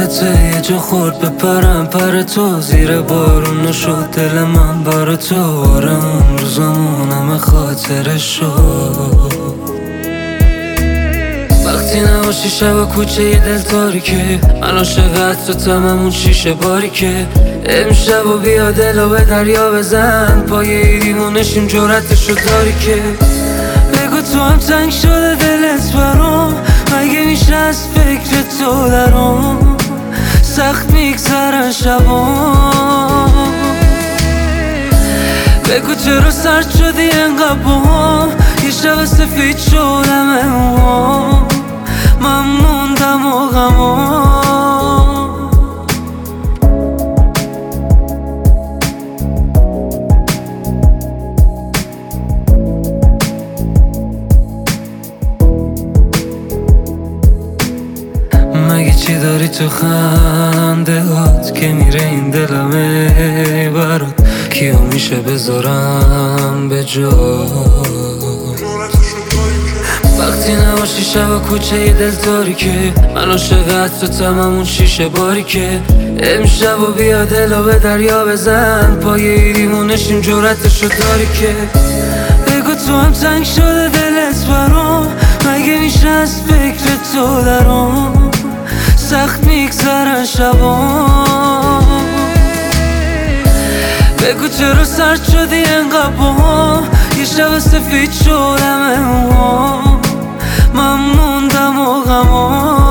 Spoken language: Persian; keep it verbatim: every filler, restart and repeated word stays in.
یادته یه جا خورد بپرم پر تو، زیر بارون شد دل من بر تو. آره اون روزامون همه خاطره شد. وقتی نباشی شب کوچه یه دل تاریکه، من عاشقت تو تممون شیشه باریکه. امشب و بیا دلو به دریا بزن، پای دیوونشیم جرأتشو داری که. بگو تو هم تنگ شده دلت برام، مگه میشه از فکر تو درام سخت میگذرن شبام. بگو چرا سرد شدی انقدر با هم، یه شب سفید شدم امام، من موندم و غمام. مگه چی داری تو خنده هات که میره این دلمه برات؟ کیو میشه بذارم به جا؟ وقتی نباشی شب کوچه یه دل تاریکه، من عاشقت تو تممون شیشه باریکه. امشب و بیا دلو به دریا بزن، پای دیوونشیم جرأتشو داری که. بگو تو هم تنگ شده دلت برام، مگه میشه از فکر تو درام سخت میگذرن شبام. بگو چرا سرد شدی انقدر با هم، یه شب سفید شدم امام، من موندم و غمام.